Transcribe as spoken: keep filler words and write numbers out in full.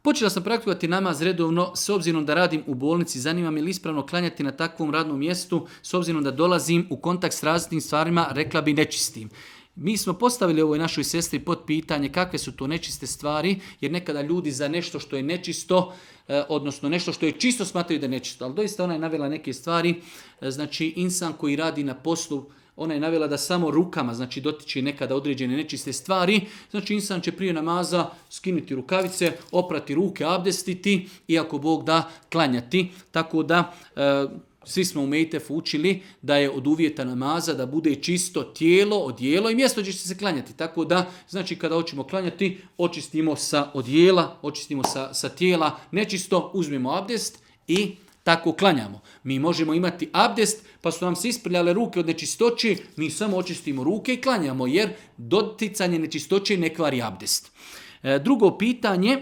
Počela sam praktikovati namaz redovno s obzirom da radim u bolnici. Zanima me li ispravno klanjati na takvom radnom mjestu s obzirom da dolazim u kontakt s različitim stvarima, rekla bi nečistim. Mi smo postavili ovoj našoj sestri pod pitanje kakve su to nečiste stvari, jer nekada ljudi za nešto što je nečisto, odnosno nešto što je čisto smatraju da je nečisto. Ali doista ona je navela neke stvari, znači insan koji radi na poslu, ona je navela da samo rukama, znači dotiče nekada određene nečiste stvari, znači insan će prije namaza skinuti rukavice, oprati ruke, abdestiti i ako Bog da klanjati. Tako da e, svi smo u Mejtefu učili da je od uvjeta namaza da bude čisto tijelo, odijelo i mjesto gdje će se klanjati. Tako da, znači kada hoćemo klanjati, očistimo sa odijela, očistimo sa, sa tijela, nečisto, uzmemo abdest i tako klanjamo. Mi možemo imati abdest, pa su nam se isprljale ruke od nečistoće, mi samo očistimo ruke i klanjamo, jer doticanje nečistoće ne kvari abdest. E, drugo pitanje,